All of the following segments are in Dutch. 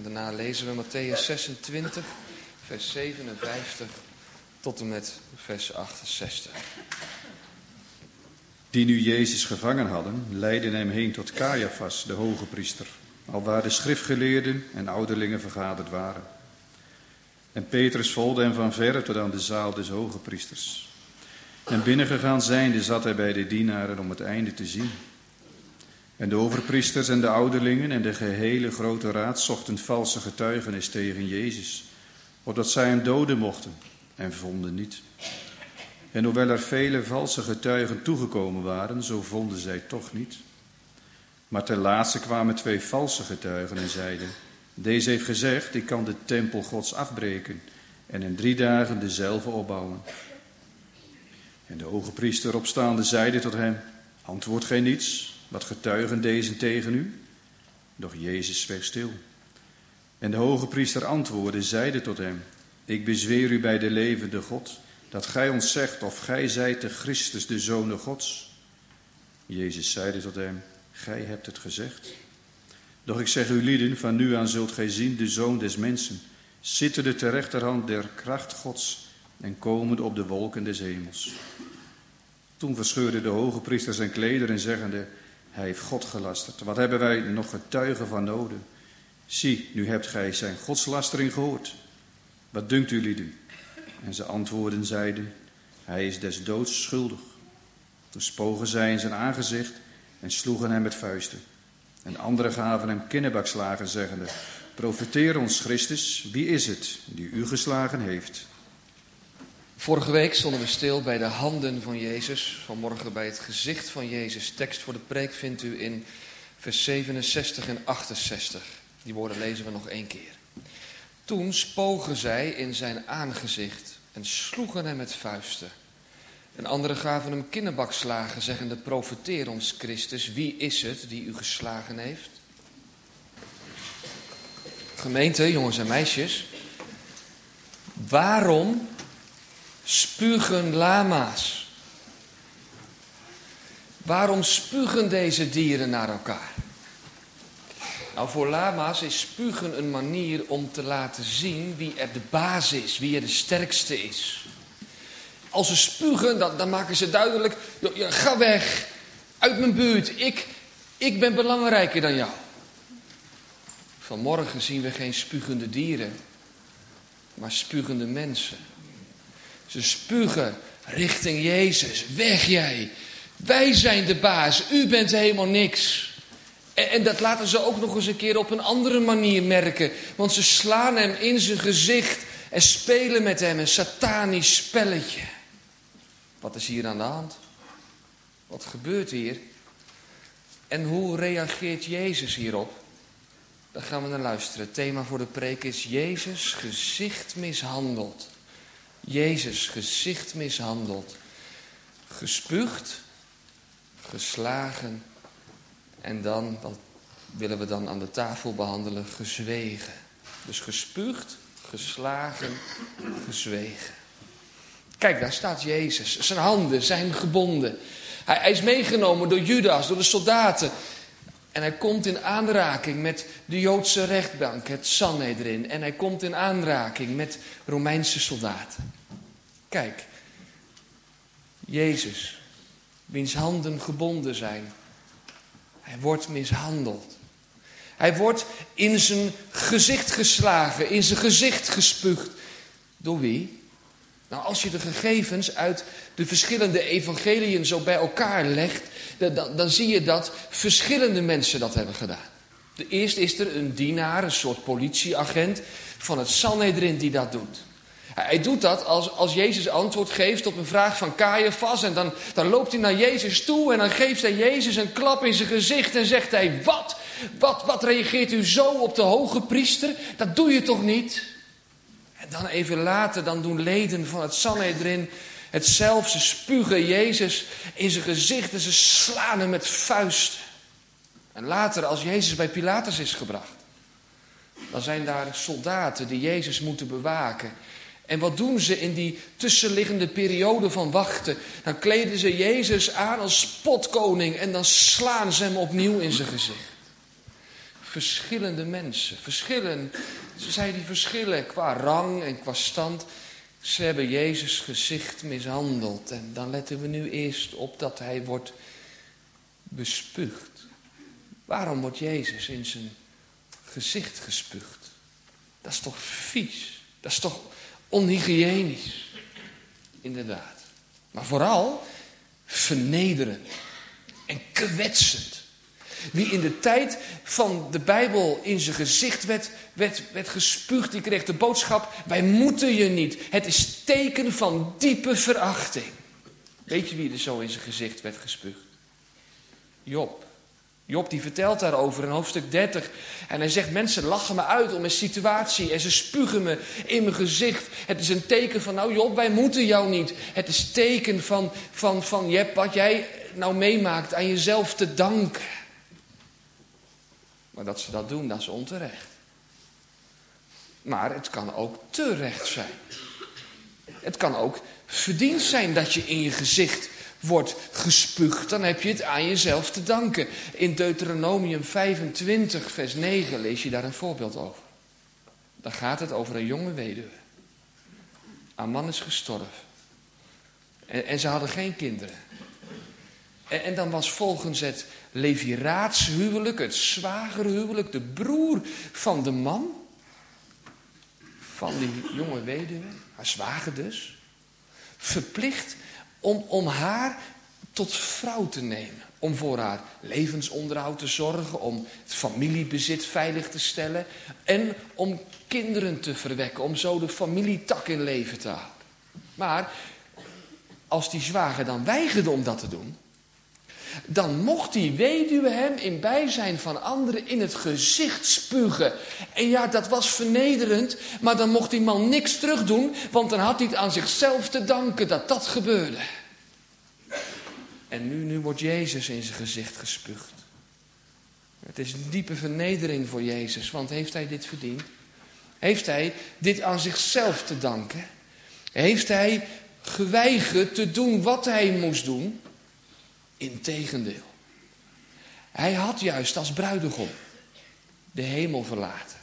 daarna lezen we Mattheüs 26, vers 57 tot en met vers 68. Die nu Jezus gevangen hadden, leidden hem heen tot Caiaphas, de hoge priester, alwaar de schriftgeleerden en ouderlingen vergaderd waren. En Petrus volgde hem van verre tot aan de zaal des hoge priesters. En binnengegaan zijnde zat hij bij de dienaren om het einde te zien. En de overpriesters en de ouderlingen en de gehele grote raad zochten valse getuigenis tegen Jezus, opdat zij hem doden mochten, en vonden niet. En hoewel er vele valse getuigen toegekomen waren, zo vonden zij toch niet. Maar ten laatste kwamen 2 valse getuigen en zeiden: deze heeft gezegd, ik kan de tempel Gods afbreken en in 3 dagen dezelfde opbouwen. En de hoge priester opstaande zeide tot hem: antwoordt gij niets? Wat getuigen deze tegen u? Doch Jezus zweeg stil. En de hoge priester antwoordde, zeide tot hem: ik bezweer u bij de levende God, dat gij ons zegt of gij zijt de Christus, de Zoon Gods. Jezus zeide tot hem: gij hebt het gezegd. Doch ik zeg u lieden, van nu aan zult gij zien de Zoon des Mensen, zittende ter rechterhand der kracht Gods en komende op de wolken des hemels. Toen verscheurde de hoge priester zijn klederen, zeggende: hij heeft God gelasterd. Wat hebben wij nog getuigen van nodig? Zie, nu hebt gij zijn godslastering gehoord. Wat dunkt u lieden? En ze antwoordden zeiden: hij is des doods schuldig. Toen spogen zij in zijn aangezicht en sloegen hem met vuisten. En anderen gaven hem kinnebakslagen, zeggende: profeteer ons, Christus, wie is het die u geslagen heeft? Vorige week stonden we stil bij de handen van Jezus. Vanmorgen bij het gezicht van Jezus. Tekst voor de preek vindt u in vers 67 en 68. Die woorden lezen we nog 1 keer. Toen spogen zij in zijn aangezicht en sloegen hem met vuisten. En anderen gaven hem kinnebakslagen, zeggende: profeteer ons, Christus, wie is het die u geslagen heeft? Gemeente, jongens en meisjes, waarom spugen lama's? Waarom spugen deze dieren naar elkaar? Nou, voor lama's is spugen een manier om te laten zien wie er de baas is, wie er de sterkste is. Als ze spugen, dan maken ze duidelijk: ga weg, uit mijn buurt, ik ben belangrijker dan jou. Vanmorgen zien we geen spugende dieren, maar spugende mensen. Ze spugen richting Jezus. Weg jij, wij zijn de baas, u bent helemaal niks. En dat laten ze ook nog eens een keer op een andere manier merken. Want ze slaan hem in zijn gezicht en spelen met hem een satanisch spelletje. Wat is hier aan de hand? Wat gebeurt hier? En hoe reageert Jezus hierop? Daar gaan we naar luisteren. Het thema voor de preek is Jezus gezicht mishandeld. Jezus gezicht mishandeld. Gespuugd, geslagen en dan, dat willen we dan aan de tafel behandelen, gezwegen. Dus gespuugd, geslagen, gezwegen. Kijk, daar staat Jezus. Zijn handen zijn gebonden. Hij is meegenomen door Judas, door de soldaten. En hij komt in aanraking met de Joodse rechtbank, het Sanhedrin. En hij komt in aanraking met Romeinse soldaten. Kijk, Jezus, wiens handen gebonden zijn. Hij wordt mishandeld. Hij wordt in zijn gezicht geslagen, in zijn gezicht gespuugd. Door wie? Nou, als je de gegevens uit de verschillende evangeliën zo bij elkaar legt, dan zie je dat verschillende mensen dat hebben gedaan. Eerst is er een dienaar, een soort politieagent van het Sanhedrin die dat doet. Hij doet dat als Jezus antwoord geeft op een vraag van Caiaphas. En dan loopt hij naar Jezus toe en dan geeft hij Jezus een klap in zijn gezicht en zegt hij: Wat reageert u zo op de hoge priester? Dat doe je toch niet? En dan even later, dan doen leden van het Sanhedrin hetzelfde. Ze spugen Jezus in zijn gezicht en ze slaan hem met vuisten. En later, als Jezus bij Pilatus is gebracht, dan zijn daar soldaten die Jezus moeten bewaken. En wat doen ze in die tussenliggende periode van wachten? Dan kleden ze Jezus aan als spotkoning en dan slaan ze hem opnieuw in zijn gezicht. verschillende mensen. Zij die verschillen qua rang en qua stand. Ze hebben Jezus' gezicht mishandeld. En dan letten we nu eerst op dat hij wordt bespuugd. Waarom wordt Jezus in zijn gezicht gespuugd? Dat is toch vies? Dat is toch onhygiënisch? Inderdaad. Maar vooral vernederend en kwetsend. Wie in de tijd van de Bijbel in zijn gezicht werd gespuugd, die kreeg de boodschap: wij moeten je niet. Het is teken van diepe verachting. Weet je wie er zo in zijn gezicht werd gespuugd? Job. Job die vertelt daarover in hoofdstuk 30. En hij zegt: mensen lachen me uit om mijn situatie en ze spugen me in mijn gezicht. Het is een teken van: nou Job, wij moeten jou niet. Het is teken van je hebt wat jij nou meemaakt aan jezelf te danken. Maar dat ze dat doen, dat is onterecht. Maar het kan ook terecht zijn. Het kan ook verdiend zijn dat je in je gezicht wordt gespuugd. Dan heb je het aan jezelf te danken. In Deuteronomium 25 vers 9 lees je daar een voorbeeld over. Dan gaat het over een jonge weduwe. Haar man is gestorven. En ze hadden geen kinderen. En dan was volgens het leviraatshuwelijk, het zwagerhuwelijk, de broer van de man, van die jonge weduwe, haar zwager dus, verplicht om haar tot vrouw te nemen. Om voor haar levensonderhoud te zorgen, om het familiebezit veilig te stellen en om kinderen te verwekken, om zo de familietak in leven te houden. Maar als die zwager dan weigerde om dat te doen, dan mocht die weduwe hem in bijzijn van anderen in het gezicht spugen. En ja, dat was vernederend, maar dan mocht die man niks terugdoen, want dan had hij het aan zichzelf te danken dat dat gebeurde. En nu wordt Jezus in zijn gezicht gespuugd. Het is een diepe vernedering voor Jezus, want heeft hij dit verdiend? Heeft hij dit aan zichzelf te danken? Heeft hij geweigerd te doen wat hij moest doen? Integendeel. Hij had juist als bruidegom de hemel verlaten.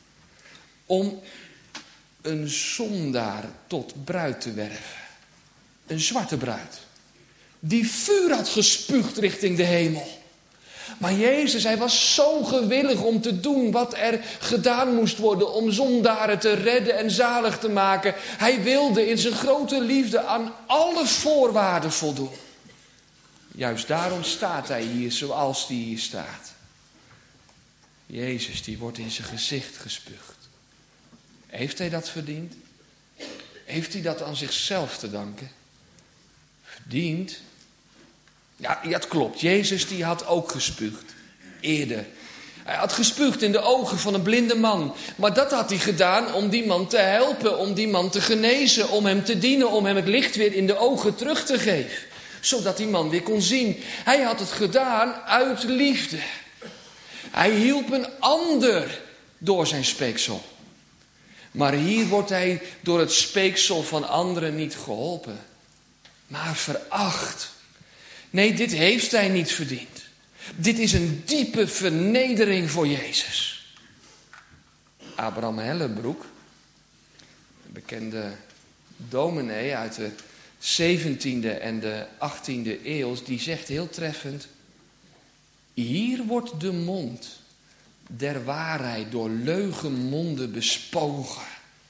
Om een zondaar tot bruid te werven. Een zwarte bruid. Die vuur had gespuugd richting de hemel. Maar Jezus, hij was zo gewillig om te doen wat er gedaan moest worden om zondaren te redden en zalig te maken. Hij wilde in zijn grote liefde aan alle voorwaarden voldoen. Juist daarom staat hij hier zoals hij hier staat. Jezus, die wordt in zijn gezicht gespuugd. Heeft hij dat verdiend? Heeft hij dat aan zichzelf te danken? Verdiend? Ja, het klopt. Jezus die had ook gespuugd. Eerder. Hij had gespuugd in de ogen van een blinde man. Maar dat had hij gedaan om die man te helpen. Om die man te genezen. Om hem te dienen. Om hem het licht weer in de ogen terug te geven. Zodat die man weer kon zien. Hij had het gedaan uit liefde. Hij hielp een ander door zijn speeksel. Maar hier wordt hij door het speeksel van anderen niet geholpen. Maar veracht. Nee, dit heeft hij niet verdiend. Dit is een diepe vernedering voor Jezus. Abraham Hellenbroek, een bekende dominee uit de 17e en de 18e eeuw, die zegt heel treffend: hier wordt de mond der waarheid door leugenmonden bespogen.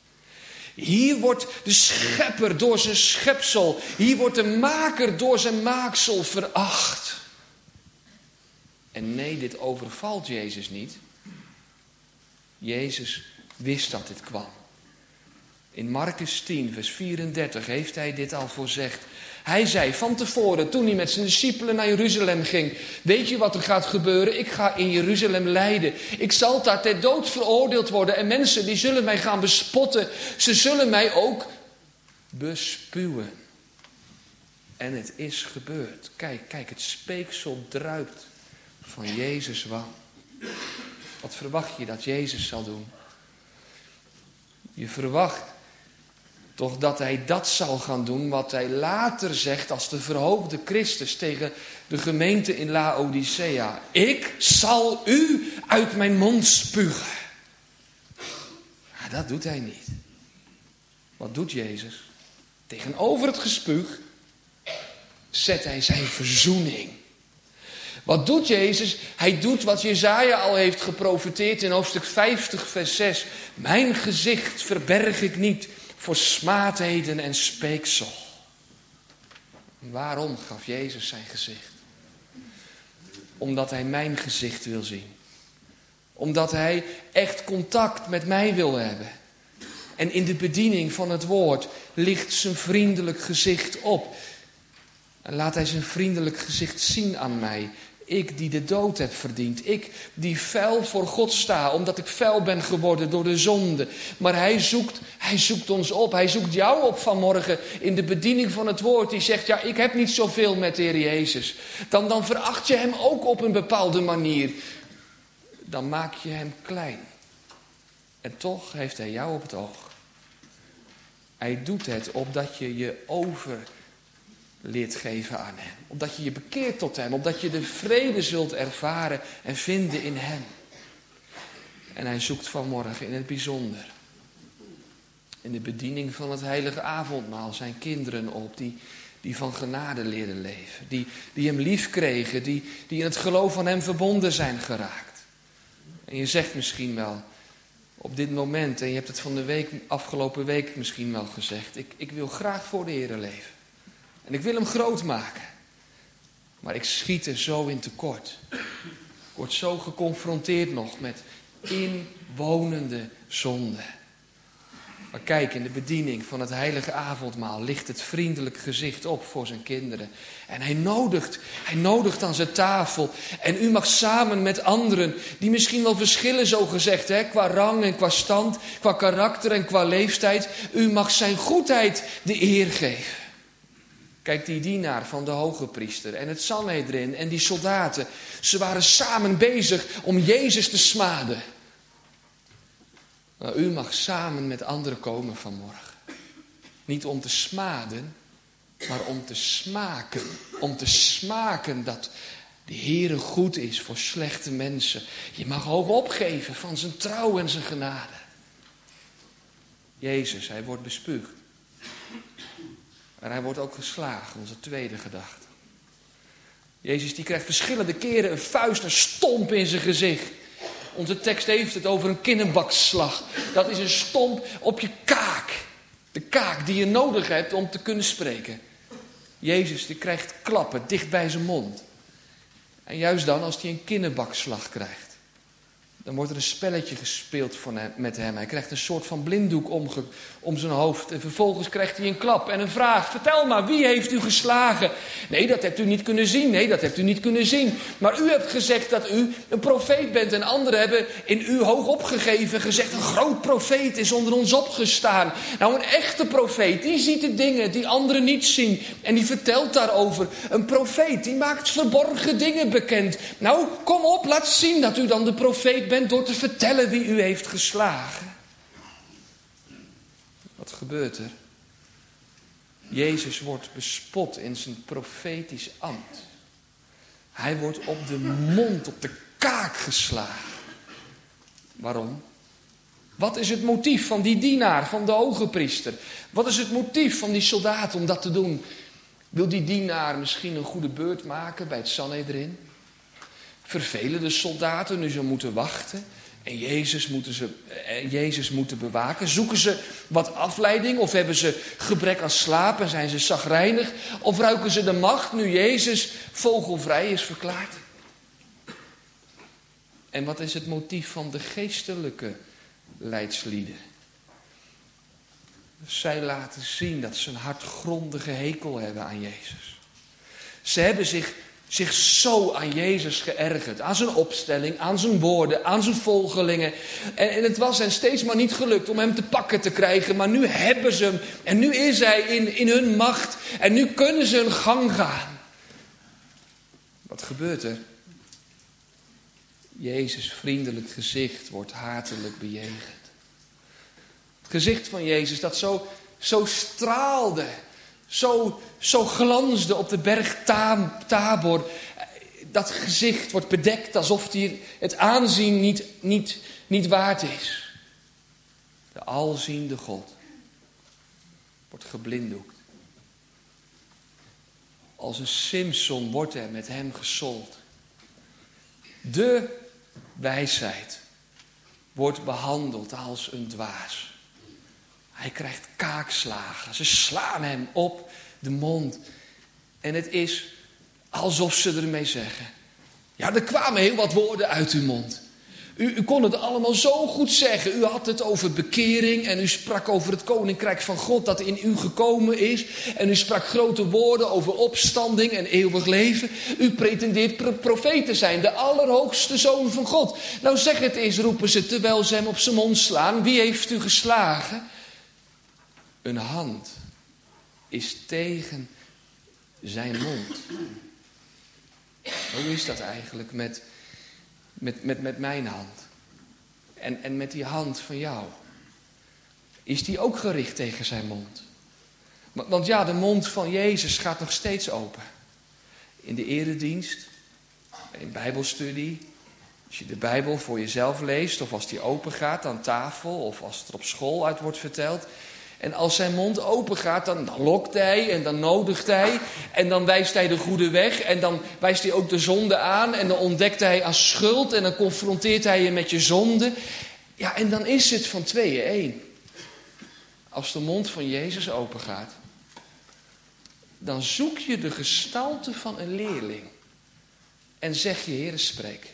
Hier wordt de schepper door zijn schepsel, hier wordt de maker door zijn maaksel veracht. En nee, dit overvalt Jezus niet. Jezus wist dat dit kwam. In Marcus 10, vers 34 heeft hij dit al voorzegd. Hij zei van tevoren, toen hij met zijn discipelen naar Jeruzalem ging: weet je wat er gaat gebeuren? Ik ga in Jeruzalem lijden. Ik zal daar ter dood veroordeeld worden. En mensen die zullen mij gaan bespotten. Ze zullen mij ook bespuwen. En het is gebeurd. Kijk, het speeksel druipt van Jezus' wang. Wat verwacht je dat Jezus zal doen? Je verwacht Toch dat hij dat zal gaan doen wat hij later zegt als de verhoogde Christus tegen de gemeente in Laodicea. Ik zal u uit mijn mond spugen. Maar dat doet hij niet. Wat doet Jezus? Tegenover het gespuug zet hij zijn verzoening. Wat doet Jezus? Hij doet wat Jesaja al heeft geprofeteerd in hoofdstuk 50 vers 6. Mijn gezicht verberg ik niet voor smaadheden en speeksel. Waarom gaf Jezus zijn gezicht? Omdat hij mijn gezicht wil zien. Omdat hij echt contact met mij wil hebben. En in de bediening van het woord ligt zijn vriendelijk gezicht op. En laat hij zijn vriendelijk gezicht zien aan mij. Ik die de dood heb verdiend. Ik die vuil voor God sta. Omdat ik vuil ben geworden door de zonde. Maar hij zoekt ons op. Hij zoekt jou op vanmorgen in de bediening van het woord. Die zegt, ja, ik heb niet zoveel met de Heer Jezus. Dan veracht je hem ook op een bepaalde manier. Dan maak je hem klein. En toch heeft hij jou op het oog. Hij doet het opdat je je over leert geven aan hem. Opdat je je bekeert tot hem. Opdat je de vrede zult ervaren en vinden in hem. En hij zoekt vanmorgen in het bijzonder. In de bediening van het heilige avondmaal zijn kinderen op. Die van genade leren leven. Die hem lief kregen. Die in het geloof van hem verbonden zijn geraakt. En je zegt misschien wel op dit moment. En je hebt het van de afgelopen week misschien wel gezegd. Ik wil graag voor de Heer leven. En ik wil hem groot maken. Maar ik schiet er zo in tekort. Ik word zo geconfronteerd nog met inwonende zonde. Maar kijk, in de bediening van het heilige avondmaal ligt het vriendelijk gezicht op voor zijn kinderen. En hij nodigt aan zijn tafel. En u mag samen met anderen, die misschien wel verschillen zo gezegd, qua rang en qua stand, qua karakter en qua leeftijd. U mag zijn goedheid de eer geven. Kijk, die dienaar van de hoge priester en het Sanhedrin en die soldaten. Ze waren samen bezig om Jezus te smaden. Maar u mag samen met anderen komen vanmorgen. Niet om te smaden, maar om te smaken. Om te smaken dat de Heere goed is voor slechte mensen. Je mag ook opgeven van zijn trouw en zijn genade. Jezus, hij wordt bespuugd. Maar hij wordt ook geslagen, onze tweede gedachte. Jezus die krijgt verschillende keren een vuist, een stomp in zijn gezicht. Onze tekst heeft het over een kinnenbakslag. Dat is een stomp op je kaak. De kaak die je nodig hebt om te kunnen spreken. Jezus die krijgt klappen dicht bij zijn mond. En juist dan als hij een kinnenbakslag krijgt. Dan wordt er een spelletje gespeeld met hem. Hij krijgt een soort van blinddoek om zijn hoofd. En vervolgens krijgt hij een klap en een vraag. Vertel maar, wie heeft u geslagen? Nee, dat hebt u niet kunnen zien. Nee, dat hebt u niet kunnen zien. Maar u hebt gezegd dat u een profeet bent. En anderen hebben in u hoog opgegeven. Gezegd, een groot profeet is onder ons opgestaan. Nou, een echte profeet, die ziet de dingen die anderen niet zien. En die vertelt daarover. Een profeet, die maakt verborgen dingen bekend. Nou, kom op, laat zien dat u dan de profeet bent. Door te vertellen wie u heeft geslagen. Wat gebeurt er? Jezus wordt bespot in zijn profetisch ambt. Hij wordt op de mond, op de kaak geslagen. Waarom? Wat is het motief van die dienaar, van de hoge priester? Wat is het motief van die soldaat om dat te doen? Wil die dienaar misschien een goede beurt maken bij het Sanhedrin? Vervelen de soldaten nu ze moeten wachten en Jezus moeten bewaken? Zoeken ze wat afleiding of hebben ze gebrek aan slaap en zijn ze chagrijnig? Of ruiken ze de macht nu Jezus vogelvrij is verklaard? En wat is het motief van de geestelijke leidslieden? Zij laten zien dat ze een hartgrondige hekel hebben aan Jezus. Ze hebben zich zo aan Jezus geërgerd. Aan zijn opstelling, aan zijn woorden, aan zijn volgelingen. En het was hen steeds maar niet gelukt om hem te pakken te krijgen. Maar nu hebben ze hem. En nu is hij in hun macht. En nu kunnen ze hun gang gaan. Wat gebeurt er? Jezus' vriendelijk gezicht wordt hatelijk bejegend. Het gezicht van Jezus dat zo zo straalde, zo glansde op de berg Tabor. Dat gezicht wordt bedekt alsof hij het aanzien niet waard is. De alziende God wordt geblinddoekt. Als een Simson wordt er met hem gesold. De wijsheid wordt behandeld als een dwaas. Hij krijgt kaakslagen. Ze slaan hem op de mond. En het is alsof ze ermee zeggen: ja, er kwamen heel wat woorden uit uw mond. U kon het allemaal zo goed zeggen. U had het over bekering en u sprak over het koninkrijk van God dat in u gekomen is. En u sprak grote woorden over opstanding en eeuwig leven. U pretendeert profeet te zijn, de allerhoogste zoon van God. Nou, zeg het eens, roepen ze terwijl ze hem op zijn mond slaan. Wie heeft u geslagen? Een hand is tegen zijn mond. Hoe is dat eigenlijk met mijn hand? En met die hand van jou? Is die ook gericht tegen zijn mond? Want ja, de mond van Jezus gaat nog steeds open. In de eredienst, in bijbelstudie, als je de Bijbel voor jezelf leest, of als die open gaat aan tafel, of als het er op school uit wordt verteld. En als zijn mond open gaat, dan lokt hij en dan nodigt hij. En dan wijst hij de goede weg. En dan wijst hij ook de zonde aan. En dan ontdekt hij als schuld. En dan confronteert hij je met je zonde. Ja, en dan is het van tweeën één. Als de mond van Jezus open gaat, dan zoek je de gestalte van een leerling. En zeg je: Heere, spreek.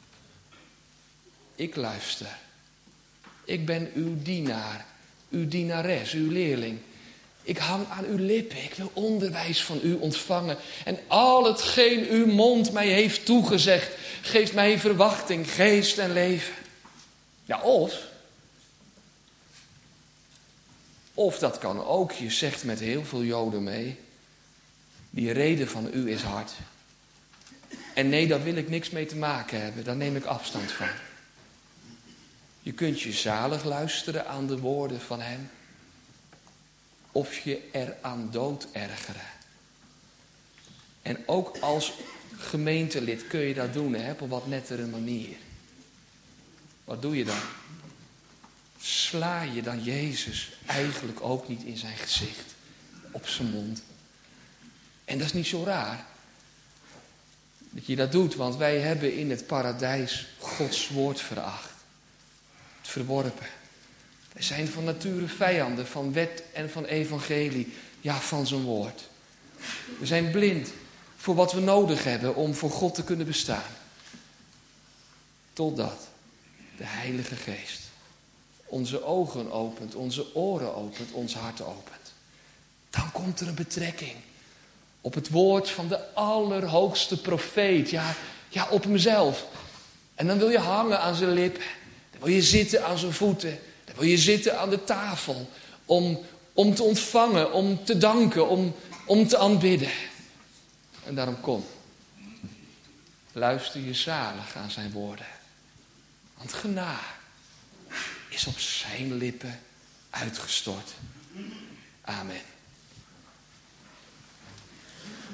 Ik luister. Ik ben uw dienaar. Uw dienares, uw leerling. Ik hang aan uw lippen. Ik wil onderwijs van u ontvangen. En al hetgeen uw mond mij heeft toegezegd, geeft mij verwachting, geest en leven. Ja, of dat kan ook. Je zegt met heel veel Joden mee: die reden van u is hard. En nee, daar wil ik niks mee te maken hebben. Daar neem ik afstand van. Je kunt je zalig luisteren aan de woorden van hem. Of je er aan dood ergeren. En ook als gemeentelid kun je dat doen, op een wat nettere manier. Wat doe je dan? Sla je dan Jezus eigenlijk ook niet in zijn gezicht, op zijn mond? En dat is niet zo raar dat je dat doet, want wij hebben in het paradijs Gods woord veracht. Verworpen. Wij zijn van nature vijanden van wet en van evangelie, ja, van zijn woord. We zijn blind voor wat we nodig hebben om voor God te kunnen bestaan. Totdat de Heilige Geest onze ogen opent, onze oren opent, ons hart opent. Dan komt er een betrekking op het woord van de allerhoogste profeet, ja, op hemzelf. En dan wil je hangen aan zijn lippen. Dan wil je zitten aan zijn voeten. Dan wil je zitten aan de tafel. Om te ontvangen, om te danken, om te aanbidden. En daarom kom. Luister je zalig aan zijn woorden. Want genade is op zijn lippen uitgestort. Amen.